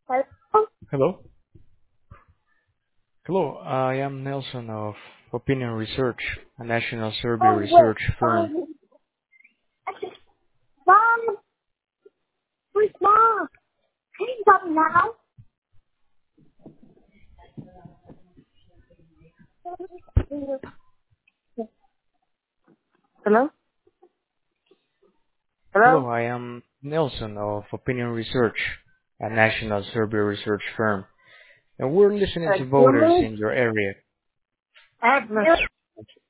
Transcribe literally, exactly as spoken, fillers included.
Hello? Hello. Hello, I am Nelson of Opinion Research, a national survey Oh, wait. research firm. Um, Mom, where's Mom? Can you stop now? Hello? Hello? Hello, I am Nelson of Opinion Research, a national survey research firm. And we're listening to voters Excuse in your area. me?